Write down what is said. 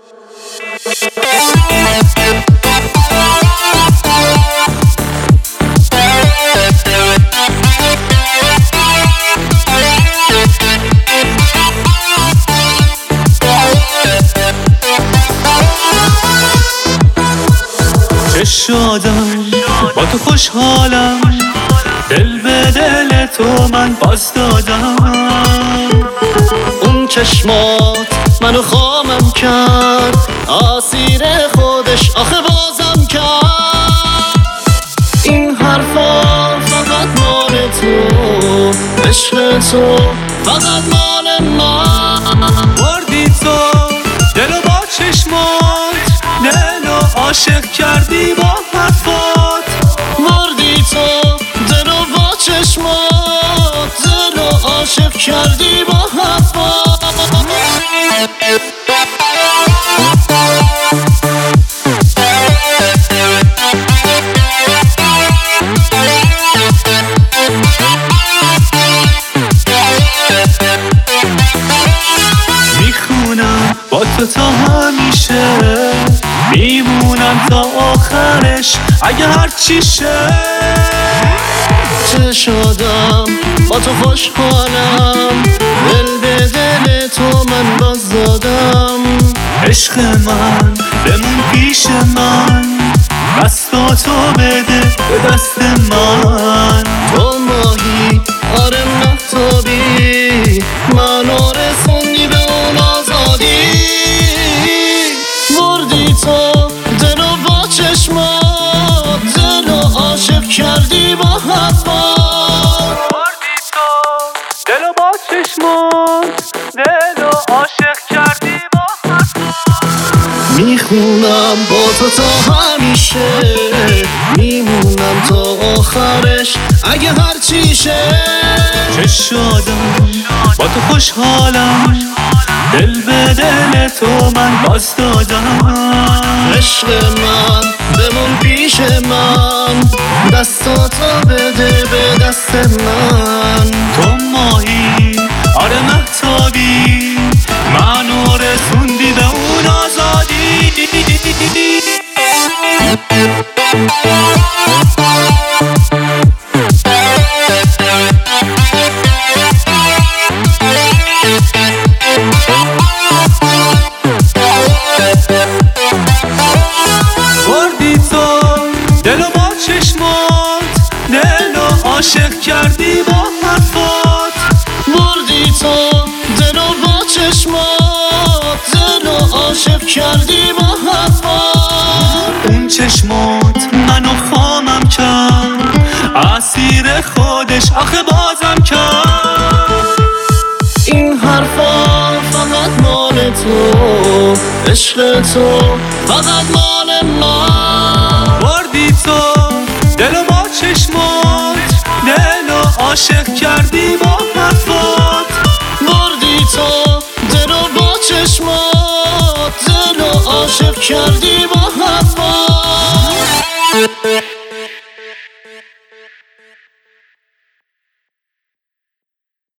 چه شادم با تو خوشحالم، دل به دل تو من باز دادم. اون چشمات منو خامم کرد، اسیر خودش آخه بازم کرد. این حرفا فقط مال تو، عشق تو فقط مال من. بردی تو دلو با چشمات، دلو عاشق کردی با حرفات. بردی تو دلو با چشمات، دلو عاشق کردی با حرفات. میخونم با تو تا همیشه، میمونم تا آخرش اگه هرچی شه. چه شادم با تو خوشحالم، دل به دل تو من باز دادم. عشق من بمون پیش من، دستاتو بده به دست من. تو ماهی آره مهتابی، منو رسوندی به اون آزادی. بردی تو دلو با چشمات، دلو عاشق کردی با حرفات. بردی تو دلو با چشمات، دلو عاشق کردی با حرفات. میخونم با تو تا همیشه، میمونم تا آخرش اگه هرچی شه. چه شادم با تو خوشحالم، دل به دل تو من باز دادم. عشق من بمون پیش من، دستاتو بده به دست من. تو ماهی آره مهتابی، منو رسوندی به اون آزادی. بردی تو دلو با چشمات، دلو عاشق کردی با حرفات. بردی تو دلو با چشمات، دلو عاشق کردی با حرفات. اون چشمات منو خامم کرد، اسیر خودش آخه بازم کرد. این حرفا فقط مال تو، عشق تو فقط مال من. بردی تو دلو با چشمات، دلو عاشق کردی با حرفات. بردی تو دلو با چشمات، دلو عاشق کردی با حرفات.